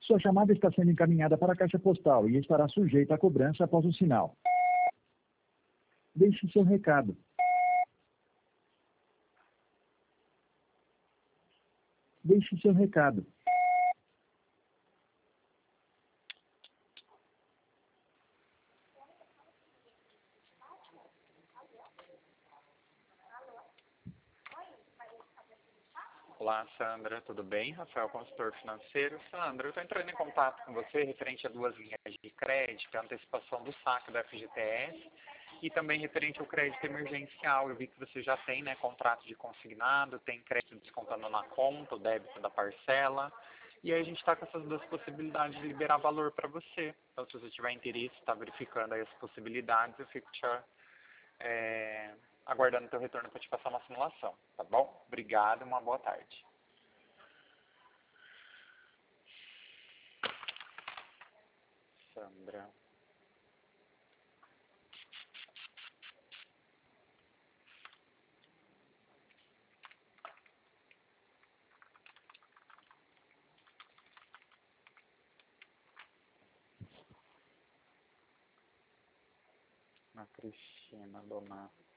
Sua chamada está sendo encaminhada para a caixa postal e estará sujeita à cobrança após o sinal. Deixe seu recado. Deixe seu recado. Olá, Sandra, tudo bem? Rafael, consultor financeiro. Sandra, eu estou entrando em contato com você referente a 2 linhas de crédito, a antecipação do saque da FGTS e também referente ao crédito emergencial. Eu vi que você já tem, né, contrato de consignado, tem crédito descontando na conta, o débito da parcela. E aí a gente está com essas 2 possibilidades de liberar valor para você. Então, se você tiver interesse, está verificando aí as possibilidades, eu fico aguardando o teu retorno para te passar uma simulação, tá bom? Obrigado, uma boa tarde. Sandra. A Cristina Donato.